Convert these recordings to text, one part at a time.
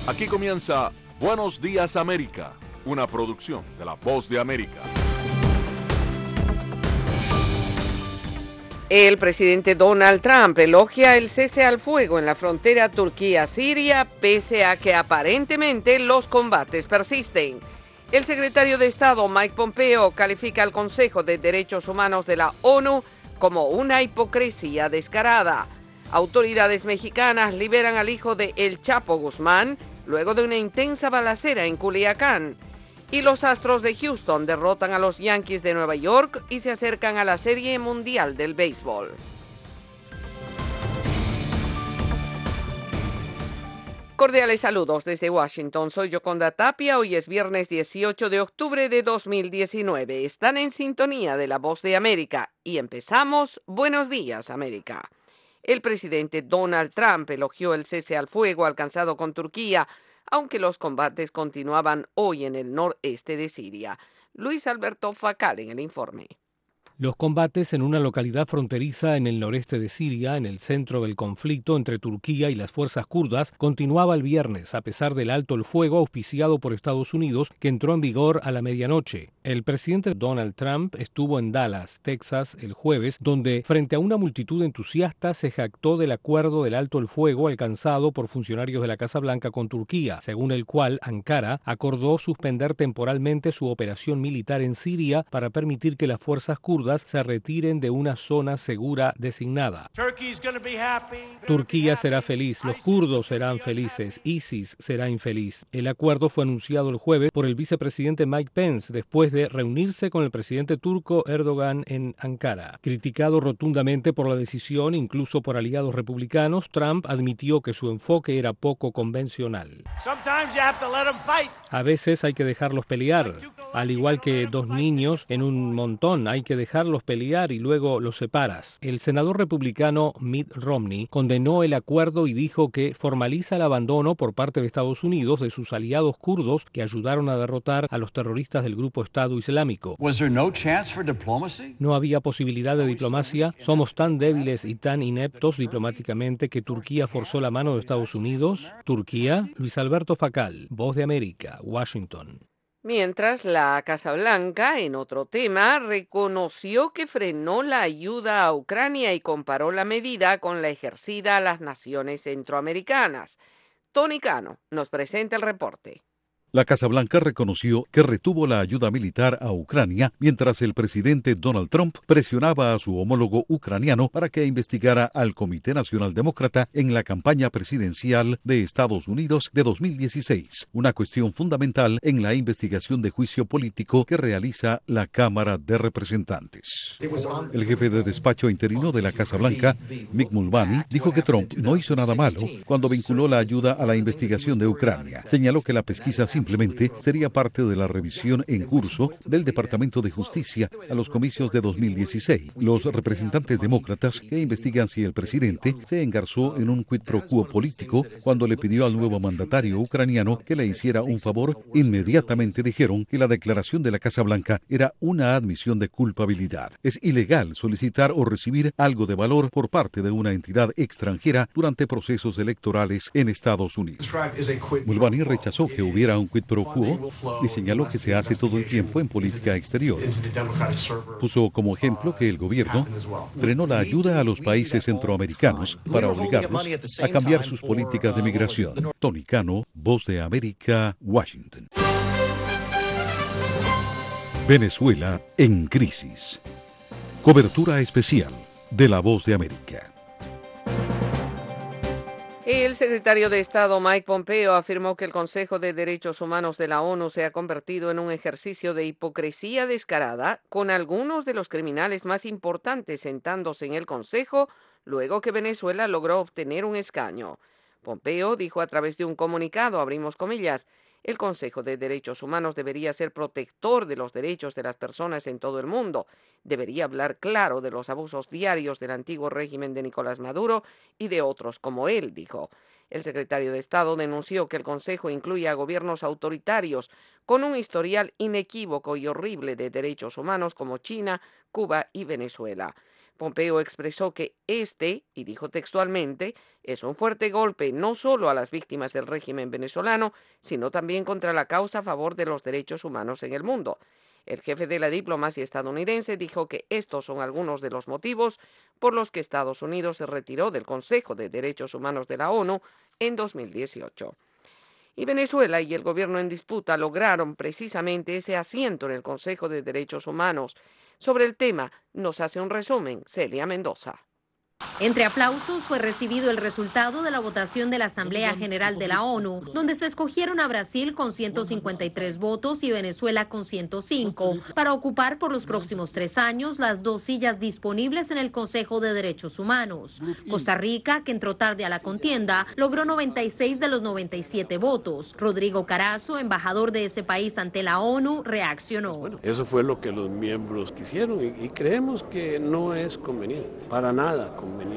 Aquí comienza Buenos Días América, una producción de La Voz de América. El presidente Donald Trump elogia el cese al fuego en la frontera Turquía-Siria, pese a que aparentemente los combates persisten. El secretario de Estado Mike Pompeo califica al Consejo de Derechos Humanos de la ONU como una hipocresía descarada. Autoridades mexicanas liberan al hijo de El Chapo Guzmán luego de una intensa balacera en Culiacán. Y los Astros de Houston derrotan a los Yankees de Nueva York y se acercan a la Serie Mundial del Béisbol. Cordiales saludos desde Washington. Soy Yoconda Tapia. Hoy es viernes 18 de octubre de 2019. Están en sintonía de La Voz de América y empezamos Buenos Días, América. El presidente Donald Trump elogió el cese al fuego alcanzado con Turquía, aunque los combates continuaban hoy en el noreste de Siria. Luis Alberto Facal en el informe. Los combates en una localidad fronteriza en el noreste de Siria, en el centro del conflicto entre Turquía y las fuerzas kurdas, continuaba el viernes, a pesar del alto el fuego auspiciado por Estados Unidos, que entró en vigor a la medianoche. El presidente Donald Trump estuvo en Dallas, Texas, el jueves, donde, frente a una multitud entusiasta, se jactó del acuerdo del alto el fuego alcanzado por funcionarios de la Casa Blanca con Turquía, según el cual Ankara acordó suspender temporalmente su operación militar en Siria para permitir que las fuerzas kurdas se retiren de una zona segura designada. Turquía será feliz, los kurdos serán felices, ISIS será infeliz. El acuerdo fue anunciado el jueves por el vicepresidente Mike Pence después de reunirse con el presidente turco Erdogan en Ankara. Criticado rotundamente por la decisión, incluso por aliados republicanos, Trump admitió que su enfoque era poco convencional. A veces hay que dejarlos pelear, al igual que dos niños en un montón, hay que dejarlos pelear y luego los separas. El senador republicano Mitt Romney condenó el acuerdo y dijo que formaliza el abandono por parte de Estados Unidos de sus aliados kurdos que ayudaron a derrotar a los terroristas del grupo Estado Islámico. No había posibilidad de diplomacia. Somos tan débiles y tan ineptos diplomáticamente que Turquía forzó la mano de Estados Unidos. Turquía, Luis Alberto Facal, Voz de América, Washington. Mientras, la Casa Blanca, en otro tema, reconoció que frenó la ayuda a Ucrania y comparó la medida con la ejercida a las naciones centroamericanas. Tony Cano nos presenta el reporte. La Casa Blanca reconoció que retuvo la ayuda militar a Ucrania mientras el presidente Donald Trump presionaba a su homólogo ucraniano para que investigara al Comité Nacional Demócrata en la campaña presidencial de Estados Unidos de 2016, una cuestión fundamental en la investigación de juicio político que realiza la Cámara de Representantes. El jefe de despacho interino de la Casa Blanca, Mick Mulvaney, dijo que Trump no hizo nada malo cuando vinculó la ayuda a la investigación de Ucrania. Señaló que la pesquisa simplemente sería parte de la revisión en curso del Departamento de Justicia a los comicios de 2016. Los representantes demócratas que investigan si el presidente se engarzó en un quid pro quo político cuando le pidió al nuevo mandatario ucraniano que le hiciera un favor, inmediatamente dijeron que la declaración de la Casa Blanca era una admisión de culpabilidad. Es ilegal solicitar o recibir algo de valor por parte de una entidad extranjera durante procesos electorales en Estados Unidos. Mulvaney rechazó que hubiera un quid pro quo y señaló que se hace todo el tiempo en política exterior. Puso como ejemplo que el gobierno frenó la ayuda a los países centroamericanos para obligarlos a cambiar sus políticas de migración. Tony Cano, Voz de América, Washington. Venezuela en crisis. Cobertura especial de La Voz de América. El secretario de Estado Mike Pompeo afirmó que el Consejo de Derechos Humanos de la ONU se ha convertido en un ejercicio de hipocresía descarada, con algunos de los criminales más importantes sentándose en el Consejo luego que Venezuela logró obtener un escaño. Pompeo dijo a través de un comunicado, abrimos comillas, el Consejo de Derechos Humanos debería ser protector de los derechos de las personas en todo el mundo. Debería hablar claro de los abusos diarios del antiguo régimen de Nicolás Maduro y de otros como él, dijo. El secretario de Estado denunció que el Consejo incluye a gobiernos autoritarios con un historial inequívoco y horrible de derechos humanos como China, Cuba y Venezuela. Pompeo expresó que y dijo textualmente, es un fuerte golpe no solo a las víctimas del régimen venezolano, sino también contra la causa a favor de los derechos humanos en el mundo. El jefe de la diplomacia estadounidense dijo que estos son algunos de los motivos por los que Estados Unidos se retiró del Consejo de Derechos Humanos de la ONU en 2018. Y Venezuela y el gobierno en disputa lograron precisamente ese asiento en el Consejo de Derechos Humanos. Sobre el tema nos hace un resumen Celia Mendoza. Entre aplausos fue recibido el resultado de la votación de la Asamblea General de la ONU, donde se escogieron a Brasil con 153 votos y Venezuela con 105 para ocupar por los próximos 3 años las 2 sillas disponibles en el Consejo de Derechos Humanos. Costa Rica, que entró tarde a la contienda, logró 96 de los 97 votos. Rodrigo Carazo, embajador de ese país ante la ONU, reaccionó. Bueno, eso fue lo que los miembros quisieron y creemos que no es conveniente, para nada conveniente,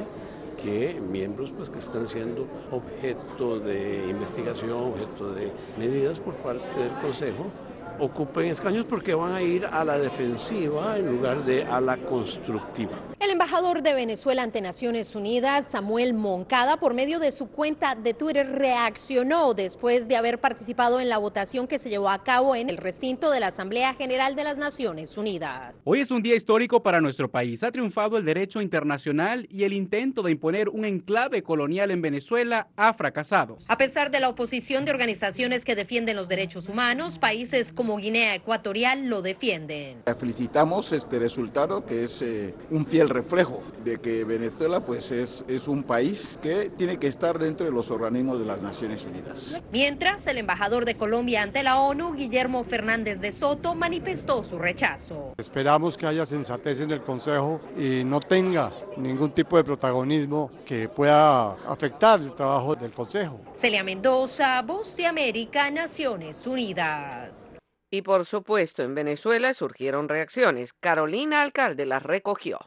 que miembros pues, que están siendo objeto de investigación, objeto de medidas por parte del Consejo, ocupen escaños porque van a ir a la defensiva en lugar de a la constructiva. El embajador de Venezuela ante Naciones Unidas, Samuel Moncada, por medio de su cuenta de Twitter, reaccionó después de haber participado en la votación que se llevó a cabo en el recinto de la Asamblea General de las Naciones Unidas. Hoy es un día histórico para nuestro país. Ha triunfado el derecho internacional y el intento de imponer un enclave colonial en Venezuela ha fracasado. A pesar de la oposición de organizaciones que defienden los derechos humanos, países como Guinea Ecuatorial lo defienden. Felicitamos este resultado, que es un fiel reflejo de que Venezuela pues es un país que tiene que estar dentro de los organismos de las Naciones Unidas. Mientras, el embajador de Colombia ante la ONU, Guillermo Fernández de Soto, manifestó su rechazo. Esperamos que haya sensatez en el Consejo y no tenga ningún tipo de protagonismo que pueda afectar el trabajo del Consejo. Celia Mendoza, Voz de América, Naciones Unidas. Y por supuesto, en Venezuela surgieron reacciones. Carolina Alcalde las recogió.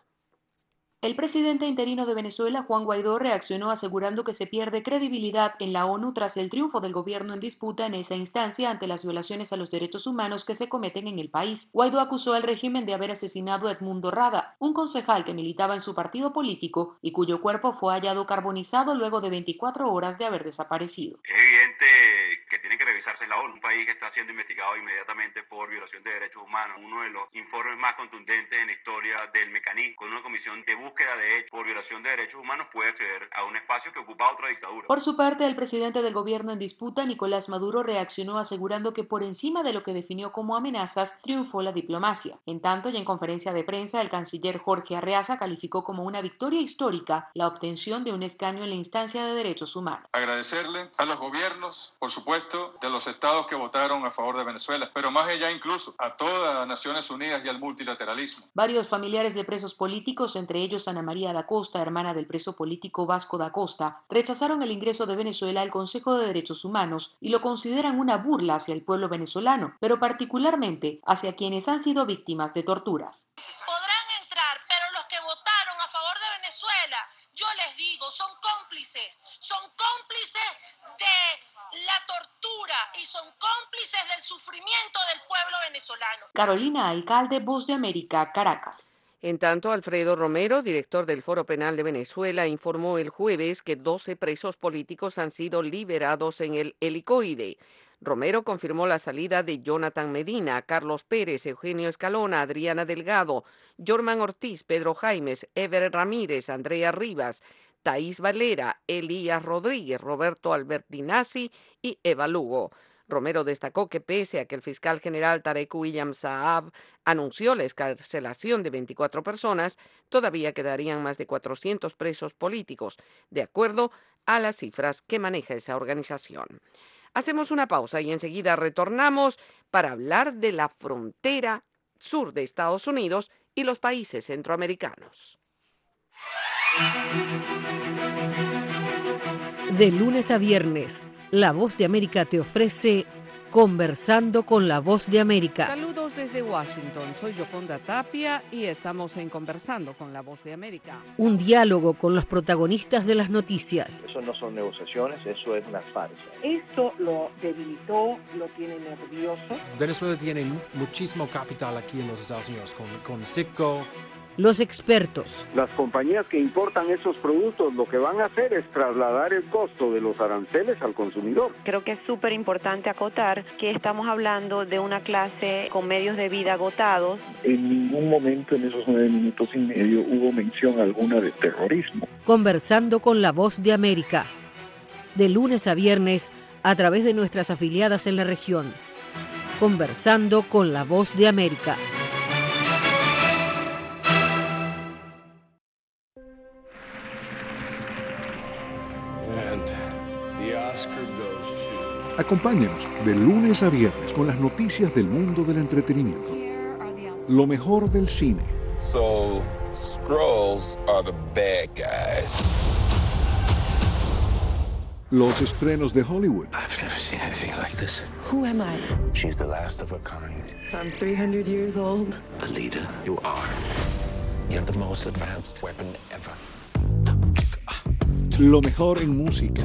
El presidente interino de Venezuela, Juan Guaidó, reaccionó asegurando que se pierde credibilidad en la ONU tras el triunfo del gobierno en disputa en esa instancia ante las violaciones a los derechos humanos que se cometen en el país. Guaidó acusó al régimen de haber asesinado a Edmundo Rada, un concejal que militaba en su partido político y cuyo cuerpo fue hallado carbonizado luego de 24 horas de haber desaparecido. Es evidente que tiene que revisarse la ONU, un país que está siendo investigado inmediatamente por violación de derechos humanos, uno de los informes más contundentes en la historia del mecanismo, con una comisión de búsqueda de hechos por violación de derechos humanos puede acceder a un espacio que ocupa otra dictadura. Por su parte, el presidente del gobierno en disputa, Nicolás Maduro, reaccionó asegurando que por encima de lo que definió como amenazas, triunfó la diplomacia. En tanto, y en conferencia de prensa, el canciller Jorge Arreaza calificó como una victoria histórica la obtención de un escaño en la instancia de derechos humanos. Agradecerle a los gobiernos, por supuesto, de los estados que votaron a favor de Venezuela, pero más allá incluso a todas las Naciones Unidas y al multilateralismo. Varios familiares de presos políticos, entre ellos Ana María da Costa, hermana del preso político Vasco da Costa, rechazaron el ingreso de Venezuela al Consejo de Derechos Humanos y lo consideran una burla hacia el pueblo venezolano, pero particularmente hacia quienes han sido víctimas de torturas. Podrán entrar, pero los que votaron a favor de Venezuela, yo les digo, son cómplices de la tortura y son cómplices del sufrimiento del pueblo venezolano. Carolina Alcalde, Voz de América, Caracas. En tanto, Alfredo Romero, director del Foro Penal de Venezuela, informó el jueves que 12 presos políticos han sido liberados en el Helicoide. Romero confirmó la salida de Jonathan Medina, Carlos Pérez, Eugenio Escalona, Adriana Delgado, Jorman Ortiz, Pedro Jaimes, Ever Ramírez, Andrea Rivas, Thaís Valera, Elías Rodríguez, Roberto Albertinazzi y Eva Lugo. Romero destacó que pese a que el fiscal general Tarek William Saab anunció la excarcelación de 24 personas, todavía quedarían más de 400 presos políticos, de acuerdo a las cifras que maneja esa organización. Hacemos una pausa y enseguida retornamos para hablar de la frontera sur de Estados Unidos y los países centroamericanos. De lunes a viernes, La Voz de América te ofrece Conversando con La Voz de América. Saludos desde Washington, soy Yoconda Tapia y estamos en Conversando con La Voz de América. Un diálogo con los protagonistas de las noticias. Eso no son negociaciones, eso es una farsa. Esto lo debilitó, lo tiene nervioso. Venezuela tiene muchísimo capital aquí en los Estados Unidos, con Citgo, Los expertos. Las compañías que importan esos productos lo que van a hacer es trasladar el costo de los aranceles al consumidor. Creo que es súper importante acotar que estamos hablando de una clase con medios de vida agotados. En ningún momento en esos 9 minutos y medio hubo mención alguna de terrorismo. Conversando con La Voz de América. De lunes a viernes a través de nuestras afiliadas en la región. Conversando con La Voz de América. Acompáñenos de lunes a viernes con las noticias del mundo del entretenimiento. Lo mejor del cine. So, Skrulls are the bad guys. Los estrenos de Hollywood. I've never seen anything like this. Who am I? She's the last of her kind. So I'm 300 years old. The leader you are. You have the most advanced weapon ever. Lo mejor en música.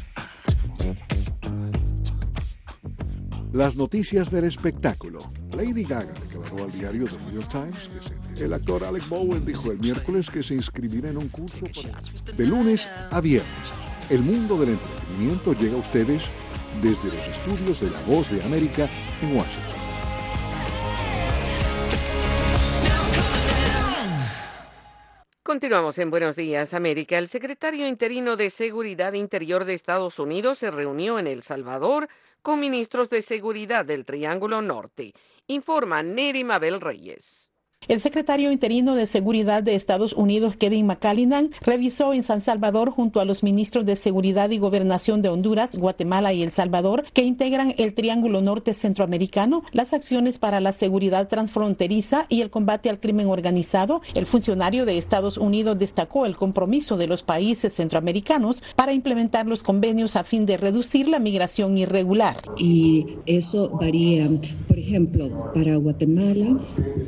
Las noticias del espectáculo. Lady Gaga declaró al diario The New York Times que el actor Alec Baldwin dijo el miércoles que se inscribirá en un curso de lunes a viernes. El mundo del entretenimiento llega a ustedes desde los estudios de La Voz de América en Washington. Continuamos en Buenos Días, América. El secretario interino de Seguridad Interior de Estados Unidos se reunió en El Salvador con ministros de seguridad del Triángulo Norte. Informa Neri Mabel Reyes. El secretario interino de Seguridad de Estados Unidos, Kevin McCallinan, revisó en San Salvador junto a los ministros de Seguridad y Gobernación de Honduras, Guatemala y El Salvador, que integran el Triángulo Norte Centroamericano, las acciones para la seguridad transfronteriza y el combate al crimen organizado. El funcionario de Estados Unidos destacó el compromiso de los países centroamericanos para implementar los convenios a fin de reducir la migración irregular. Y eso varía. Por ejemplo, para Guatemala,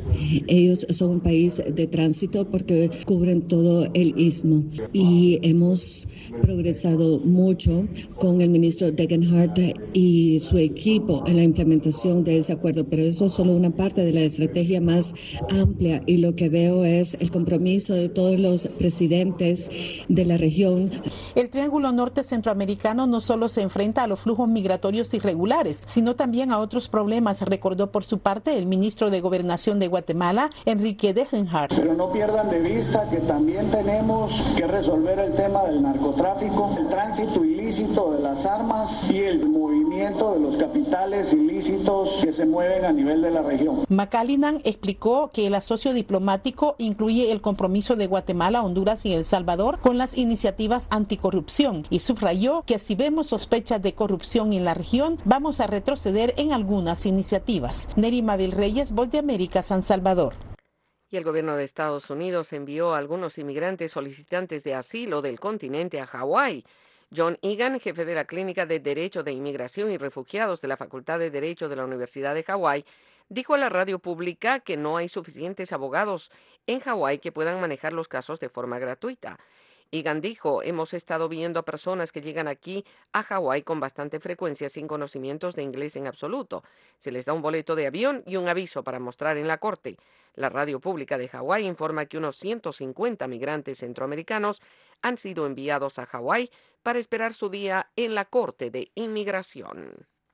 ellos son un país de tránsito porque cubren todo el istmo y hemos progresado mucho con el ministro Degenhardt y su equipo en la implementación de ese acuerdo, pero eso es solo una parte de la estrategia más amplia y lo que veo es el compromiso de todos los presidentes de la región. El Triángulo Norte Centroamericano no solo se enfrenta a los flujos migratorios irregulares, sino también a otros problemas, recordó por su parte el ministro de Gobernación de Guatemala, Enrique Degenhardt. Pero no pierdan de vista que también tenemos que resolver el tema del narcotráfico, el tránsito ilícito de las armas y el movimiento de los capitales ilícitos que se mueven a nivel de la región. McCallinan explicó que el asocio diplomático incluye el compromiso de Guatemala, Honduras y El Salvador con las iniciativas anticorrupción y subrayó que si vemos sospechas de corrupción en la región, vamos a retroceder en algunas iniciativas. Neri Mabel Reyes, Voz de América, San Salvador. Y el gobierno de Estados Unidos envió a algunos inmigrantes solicitantes de asilo del continente a Hawái. John Egan, jefe de la Clínica de Derecho de Inmigración y Refugiados de la Facultad de Derecho de la Universidad de Hawái, dijo a la radio pública que no hay suficientes abogados en Hawái que puedan manejar los casos de forma gratuita. Egan dijo, hemos estado viendo a personas que llegan aquí a Hawái con bastante frecuencia sin conocimientos de inglés en absoluto. Se les da un boleto de avión y un aviso para mostrar en la corte. La radio pública de Hawái informa que unos 150 migrantes centroamericanos han sido enviados a Hawái para esperar su día en la Corte de Inmigración.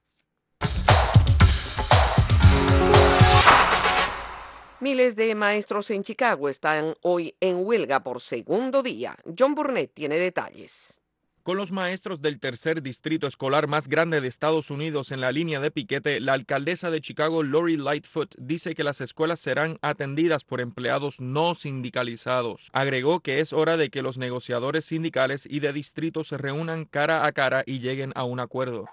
Miles de maestros en Chicago están hoy en huelga por segundo día. John Burnett tiene detalles. Con los maestros del tercer distrito escolar más grande de Estados Unidos en la línea de piquete, la alcaldesa de Chicago, Lori Lightfoot, dice que las escuelas serán atendidas por empleados no sindicalizados. Agregó que es hora de que los negociadores sindicales y de distrito se reúnan cara a cara y lleguen a un acuerdo.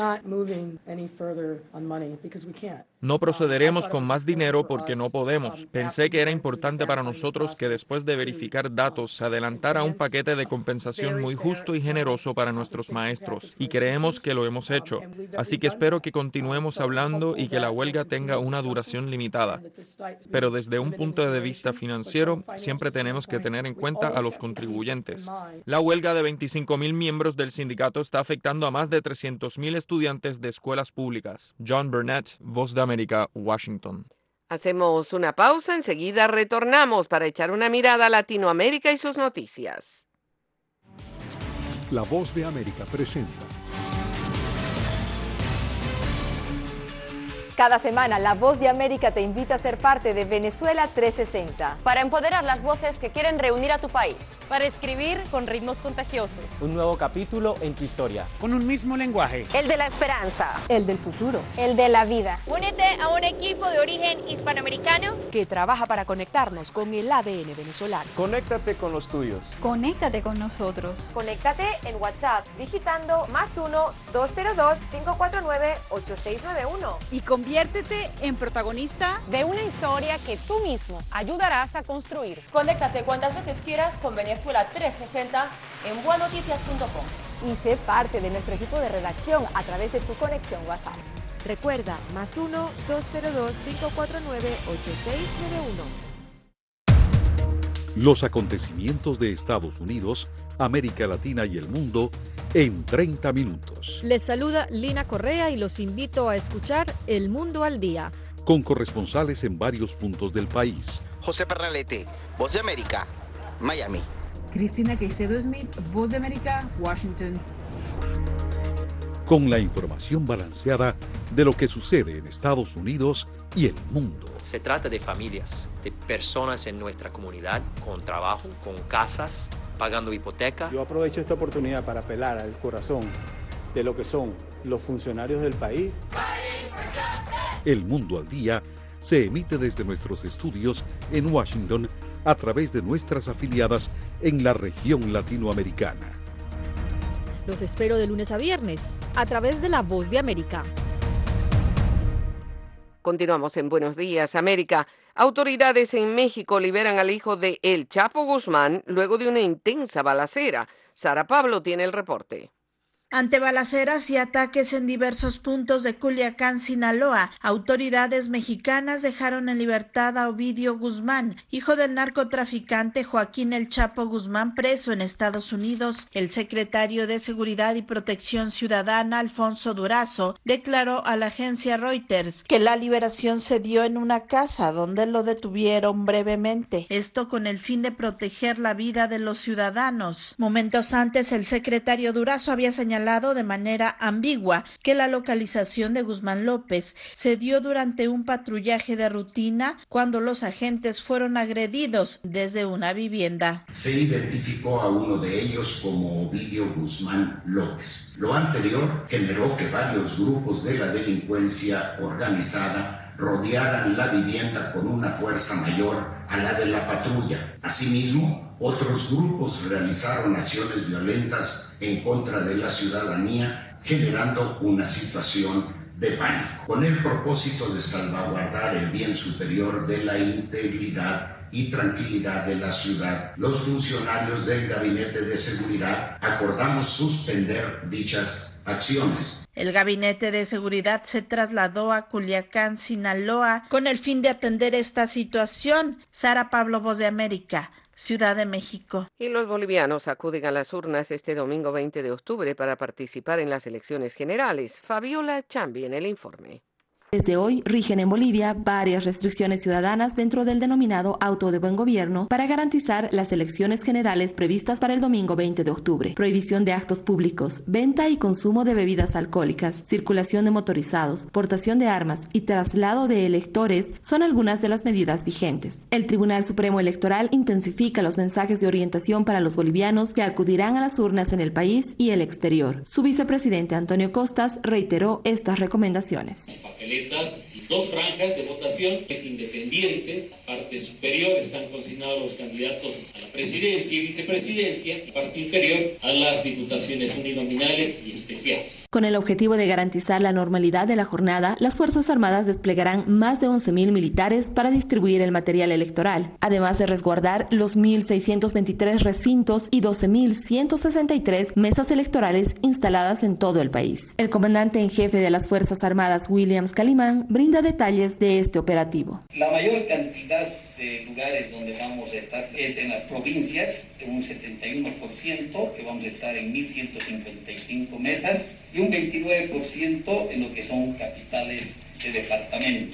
No procederemos con más dinero porque no podemos. Pensé que era importante para nosotros que después de verificar datos se adelantara un paquete de compensación muy justo y generoso para nuestros maestros, y creemos que lo hemos hecho. Así que espero que continuemos hablando y que la huelga tenga una duración limitada. Pero desde un punto de vista financiero, siempre tenemos que tener en cuenta a los contribuyentes. La huelga de 25,000 miembros del sindicato está afectando a más de 300,000 estudiantes de escuelas públicas. John Burnett, Voz de América, Washington. Hacemos una pausa, enseguida retornamos para echar una mirada a Latinoamérica y sus noticias. La Voz de América presenta. Cada semana, La Voz de América te invita a ser parte de Venezuela 360. Para empoderar las voces que quieren reunir a tu país. Para escribir con ritmos contagiosos. Un nuevo capítulo en tu historia. Con un mismo lenguaje. El de la esperanza. El del futuro. El de la vida. Únete a un equipo de origen hispanoamericano que trabaja para conectarnos con el ADN venezolano. Conéctate con los tuyos. Conéctate con nosotros. Conéctate en WhatsApp digitando +1-202-549-8691. Y conviértete en protagonista de una historia que tú mismo ayudarás a construir. Conéctate cuantas veces quieras con Venezuela 360 en buenoticias.com. Y sé parte de nuestro equipo de redacción a través de tu conexión WhatsApp. Recuerda, Los +1-202-549-8691. acontecimientos de Estados Unidos, América Latina y el mundo en 30 minutos. Les saluda Lina Correa y los invito a escuchar El Mundo al Día. Con corresponsales en varios puntos del país. José Pernalete, Voz de América, Miami. Cristina Caicedo Smith, Voz de América, Washington. Con la información balanceada de lo que sucede en Estados Unidos y el mundo. Se trata de familias, de personas en nuestra comunidad, con trabajo, con casas, pagando hipoteca. Yo aprovecho esta oportunidad para apelar al corazón de lo que son los funcionarios del país. El Mundo al Día se emite desde nuestros estudios en Washington a través de nuestras afiliadas en la región latinoamericana. Los espero de lunes a viernes a través de La Voz de América. Continuamos en Buenos Días, América. Autoridades en México liberan al hijo de El Chapo Guzmán luego de una intensa balacera. Sara Pablo tiene el reporte. Ante balaceras y ataques en diversos puntos de Culiacán, Sinaloa, autoridades mexicanas dejaron en libertad a Ovidio Guzmán, hijo del narcotraficante Joaquín El Chapo Guzmán, preso en Estados Unidos. El secretario de Seguridad y Protección Ciudadana, Alfonso Durazo, declaró a la agencia Reuters que la liberación se dio en una casa donde lo detuvieron brevemente. Esto con el fin de proteger la vida de los ciudadanos. Momentos antes, el secretario Durazo había señalado de manera ambigua que la localización de Guzmán López se dio durante un patrullaje de rutina cuando los agentes fueron agredidos desde una vivienda. Se identificó a uno de ellos como Ovidio Guzmán López. Lo anterior generó que varios grupos de la delincuencia organizada rodearan la vivienda con una fuerza mayor a la de la patrulla. Asimismo, otros grupos realizaron acciones violentas en contra de la ciudadanía, generando una situación de pánico. Con el propósito de salvaguardar el bien superior de la integridad y tranquilidad de la ciudad, los funcionarios del Gabinete de Seguridad acordamos suspender dichas acciones. El Gabinete de Seguridad se trasladó a Culiacán, Sinaloa, con el fin de atender esta situación. Sara Pablo, Voz de América, Ciudad de México. Y los bolivianos acuden a las urnas este domingo 20 de octubre para participar en las elecciones generales. Fabiola Chambi en el informe. Desde hoy rigen en Bolivia varias restricciones ciudadanas dentro del denominado Auto de Buen Gobierno para garantizar las elecciones generales previstas para el domingo 20 de octubre. Prohibición de actos públicos, venta y consumo de bebidas alcohólicas, circulación de motorizados, portación de armas y traslado de electores son algunas de las medidas vigentes. El Tribunal Supremo Electoral intensifica los mensajes de orientación para los bolivianos que acudirán a las urnas en el país y el exterior. Su vicepresidente Antonio Costas reiteró estas recomendaciones. Y 2 franjas de votación es independiente, parte superior están consignados los candidatos a la presidencia y vicepresidencia, y parte inferior a las diputaciones uninominales y especiales. Con el objetivo de garantizar la normalidad de la jornada, las Fuerzas Armadas desplegarán más de 11.000 militares para distribuir el material electoral, además de resguardar los 1.623 recintos y 12.163 mesas electorales instaladas en todo el país. El comandante en jefe de las Fuerzas Armadas, Williams Calimán, brinda detalles de este operativo. La mayor cantidad de lugares donde vamos a estar es en las provincias, de un 71%, que vamos a estar en 1.155 mesas, y un 29% en lo que son capitales de departamento.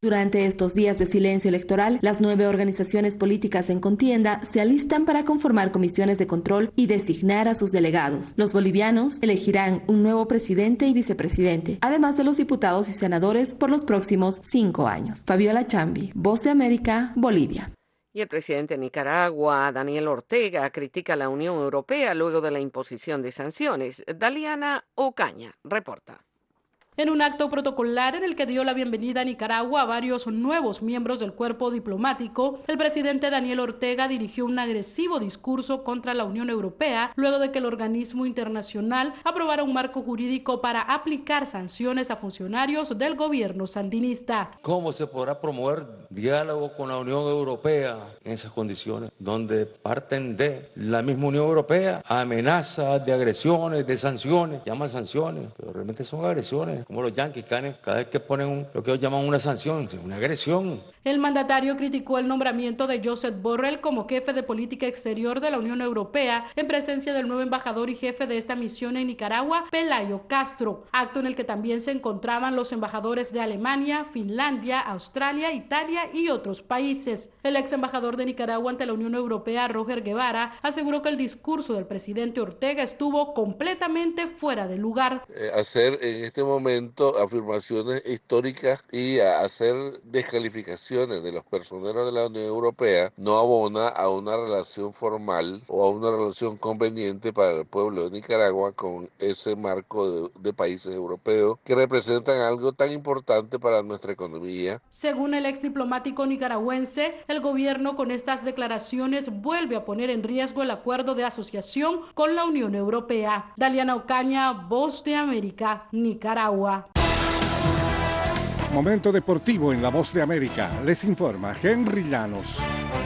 Durante estos días de silencio electoral, las 9 organizaciones políticas en contienda se alistan para conformar comisiones de control y designar a sus delegados. Los bolivianos elegirán un nuevo presidente y vicepresidente, además de los diputados y senadores por los próximos 5 años. Fabiola Chambi, Voz de América, Bolivia. Y el presidente de Nicaragua, Daniel Ortega, critica a la Unión Europea luego de la imposición de sanciones. Daliana Ocaña reporta. En un acto protocolar en el que dio la bienvenida a Nicaragua a varios nuevos miembros del cuerpo diplomático, el presidente Daniel Ortega dirigió un agresivo discurso contra la Unión Europea luego de que el organismo internacional aprobara un marco jurídico para aplicar sanciones a funcionarios del gobierno sandinista. ¿Cómo se podrá promover diálogo con la Unión Europea en esas condiciones, donde parten de la misma Unión Europea amenazas de agresiones, de sanciones, llaman sanciones, pero realmente son agresiones? Como los yanquis, cada vez que ponen lo que ellos llaman una sanción, una agresión. El mandatario criticó el nombramiento de Josep Borrell como jefe de política exterior de la Unión Europea en presencia del nuevo embajador y jefe de esta misión en Nicaragua, Pelayo Castro, acto en el que también se encontraban los embajadores de Alemania, Finlandia, Australia, Italia y otros países. El ex embajador de Nicaragua ante la Unión Europea, Roger Guevara, aseguró que el discurso del presidente Ortega estuvo completamente fuera de lugar. Hacer en este momento afirmaciones históricas y hacer descalificaciones de los personeros de la Unión Europea no abona a una relación formal o a una relación conveniente para el pueblo de Nicaragua con ese marco de países europeos que representan algo tan importante para nuestra economía. Según el ex diplomático nicaragüense, el gobierno con estas declaraciones vuelve a poner en riesgo el acuerdo de asociación con la Unión Europea. Daliana Ocaña, Voz de América, Nicaragua. Momento deportivo en La Voz de América. Les informa Henry Llanos.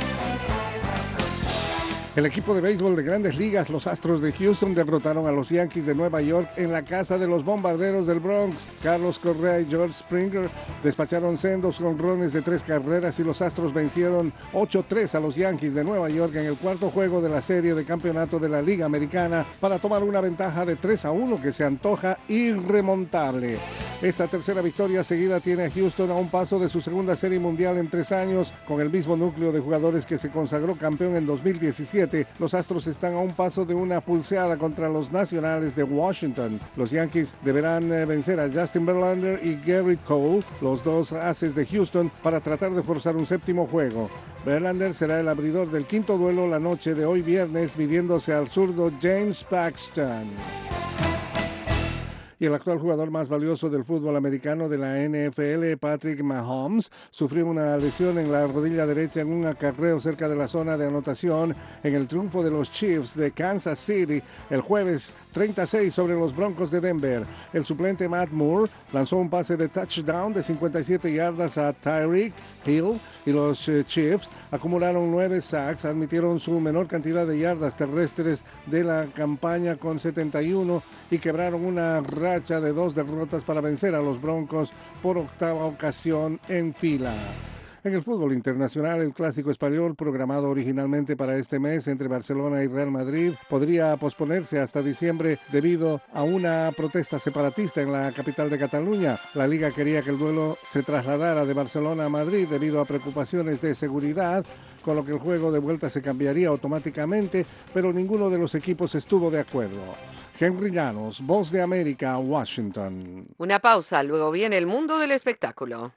El equipo de béisbol de Grandes Ligas, los Astros de Houston, derrotaron a los Yankees de Nueva York en la casa de los Bombarderos del Bronx. Carlos Correa y George Springer despacharon sendos jonrones de 3 carreras y los Astros vencieron 8-3 a los Yankees de Nueva York en el cuarto juego de la serie de campeonato de la Liga Americana para tomar una ventaja de 3-1 que se antoja irremontable. Esta tercera victoria seguida tiene a Houston a un paso de su segunda serie mundial en 3 años, con el mismo núcleo de jugadores que se consagró campeón en 2017. Los Astros están a un paso de una pulseada contra los Nacionales de Washington. Los Yankees deberán vencer a Justin Verlander y Garrett Cole, los dos aces de Houston, para tratar de forzar un séptimo juego. Verlander será el abridor del quinto duelo la noche de hoy viernes, midiéndose al zurdo James Paxton. Y el actual jugador más valioso del fútbol americano de la NFL, Patrick Mahomes, sufrió una lesión en la rodilla derecha en un acarreo cerca de la zona de anotación en el triunfo de los Chiefs de Kansas City el jueves 36 sobre los Broncos de Denver. El suplente Matt Moore lanzó un pase de touchdown de 57 yardas a Tyreek Hill y los Chiefs acumularon 9 sacks, admitieron su menor cantidad de yardas terrestres de la campaña con 71 y quebraron una racha de 2 derrotas para vencer a los Broncos por 8ª ocasión en fila. En el fútbol internacional, el clásico español, programado originalmente para este mes entre Barcelona y Real Madrid, podría posponerse hasta diciembre debido a una protesta separatista en la capital de Cataluña. La Liga quería que el duelo se trasladara de Barcelona a Madrid debido a preocupaciones de seguridad, con lo que el juego de vuelta se cambiaría automáticamente, pero ninguno de los equipos estuvo de acuerdo. Henry Llanos, Voz de América, Washington. Una pausa, luego viene el mundo del espectáculo.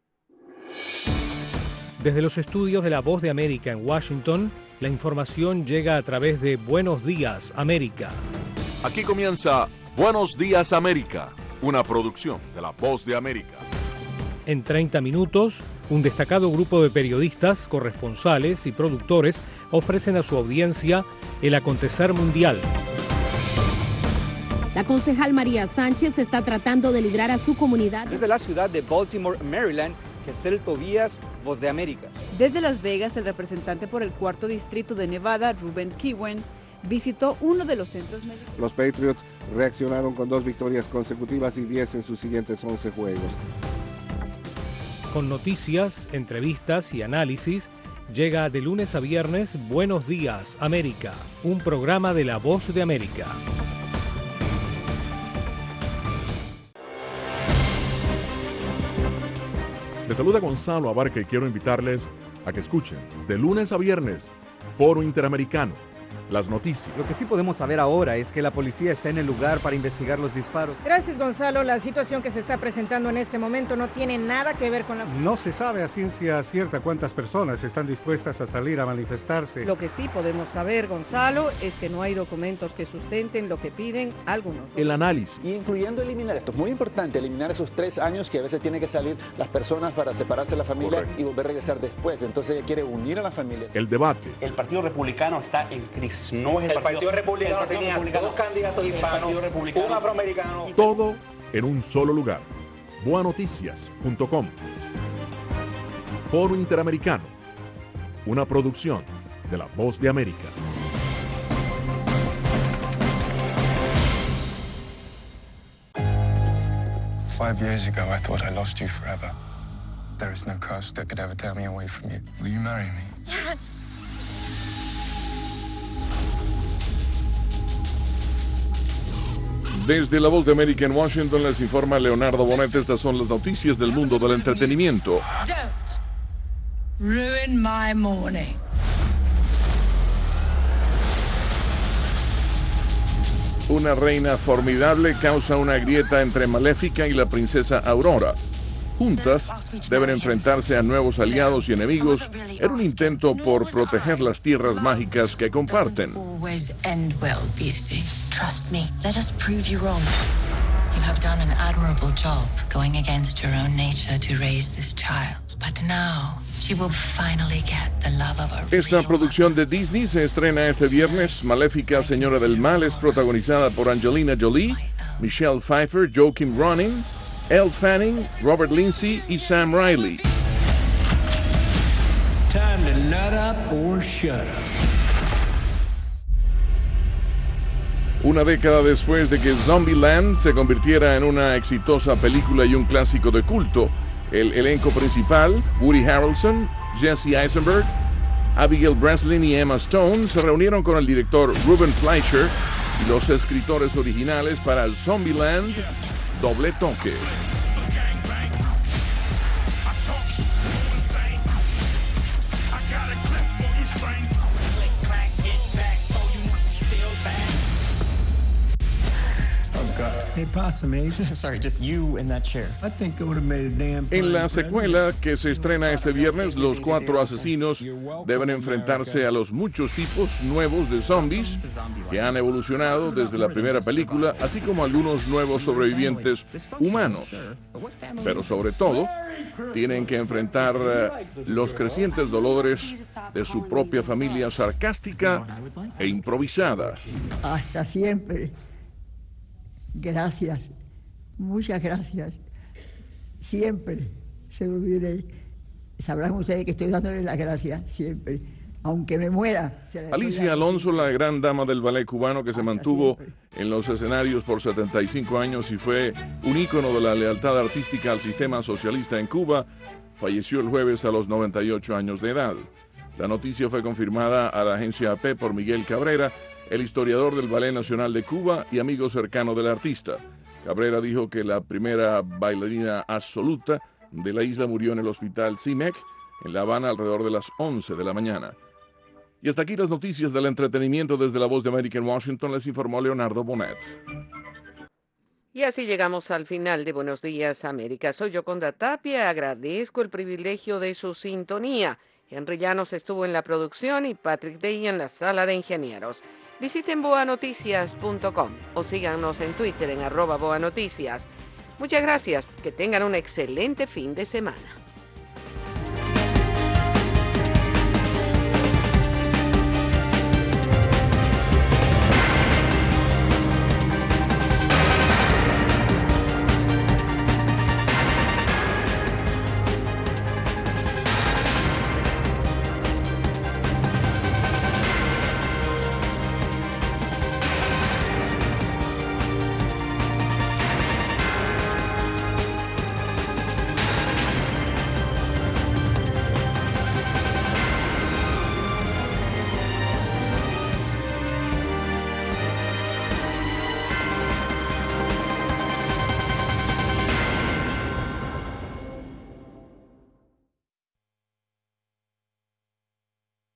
Desde los estudios de La Voz de América en Washington, la información llega a través de Buenos Días, América. Aquí comienza Buenos Días, América, una producción de La Voz de América. En 30 minutos, un destacado grupo de periodistas, corresponsales y productores ofrecen a su audiencia el acontecer mundial. La concejal María Sánchez está tratando de librar a su comunidad. Desde la ciudad de Baltimore, Maryland, Gesell Tobías, Voz de América. Desde Las Vegas, el representante por el 4º distrito de Nevada, Ruben Kiwen, visitó uno de los centros médicos. Los Patriots reaccionaron con 2 victorias consecutivas y 10 en sus siguientes 11 juegos. Con noticias, entrevistas y análisis, llega de lunes a viernes Buenos Días, América, un programa de La Voz de América. Les saluda Gonzalo Abarca y quiero invitarles a que escuchen de lunes a viernes Foro Interamericano, las noticias. Lo que sí podemos saber ahora es que la policía está en el lugar para investigar los disparos. Gracias, Gonzalo. La situación que se está presentando en este momento no tiene nada que ver con la... No se sabe a ciencia cierta cuántas personas están dispuestas a salir a manifestarse. Lo que sí podemos saber, Gonzalo, es que no hay documentos que sustenten lo que piden algunos. El análisis. Incluyendo eliminar, esto es muy importante, eliminar esos 3 años que a veces tienen que salir las personas para separarse de la familia. Correcto. Y volver a regresar después. Entonces ella quiere unir a la familia. El debate. El Partido Republicano está en crisis. No es el Partido Republicano tenía 2 candidatos hispanos, un afroamericano. Todo en un solo lugar. boanoticias.com. Foro Interamericano. Una producción de La Voz de América. Five years ago, I thought I lost you forever. There is no curse that could ever tear me away from you. Will you marry me? Yes. Desde La Voz de América en Washington les informa Leonardo Bonet. Estas son las noticias del mundo del entretenimiento. Don't ruin my morning. Una reina formidable causa una grieta entre Maléfica y la princesa Aurora. Juntas deben enfrentarse a nuevos aliados y enemigos en un intento por proteger las tierras mágicas que comparten. Trust me, let us prove you wrong. You have done an admirable job going against your own nature to raise this child. But now she will finally get the love of a Esta producción de Disney se estrena este viernes. Maléfica, Señora del Mal, es protagonizada por Angelina Jolie, Michelle Pfeiffer, Joaquin Ronin, Elle Fanning, Robert Lindsay y Sam Riley. It's time to nut up or shut up. Una década después de que Zombieland se convirtiera en una exitosa película y un clásico de culto, el elenco principal, Woody Harrelson, Jesse Eisenberg, Abigail Breslin y Emma Stone, se reunieron con el director Ruben Fleischer y los escritores originales para Zombieland Doble Toque. En la secuela que se estrena este viernes, los 4 asesinos deben enfrentarse a los muchos tipos nuevos de zombies que han evolucionado desde la primera película, así como algunos nuevos sobrevivientes humanos. Pero sobre todo, tienen que enfrentar los crecientes dolores de su propia familia sarcástica e improvisada. Hasta siempre. Gracias, muchas gracias. Siempre se lo diré. Sabrán ustedes que estoy dándoles las gracias siempre, aunque me muera. Alicia Alonso, la gran dama del ballet cubano que se mantuvo en los escenarios por 75 años y fue un ícono de la lealtad artística al sistema socialista en Cuba, falleció el jueves a los 98 años de edad. La noticia fue confirmada a la agencia AP por Miguel Cabrera, el historiador del Ballet Nacional de Cuba y amigo cercano del artista. Cabrera dijo que la primera bailarina absoluta de la isla murió en el hospital CIMEC en La Habana alrededor de las 11 de la mañana. Y hasta aquí las noticias del entretenimiento desde La Voz de América en Washington, les informó Leonardo Bonet. Y así llegamos al final de Buenos Días América. Soy Yoconda Tapia, agradezco el privilegio de su sintonía. Henry Llanos estuvo en la producción y Patrick Day en la sala de ingenieros. Visiten boanoticias.com o síganos en Twitter en @boanoticias. Muchas gracias, que tengan un excelente fin de semana.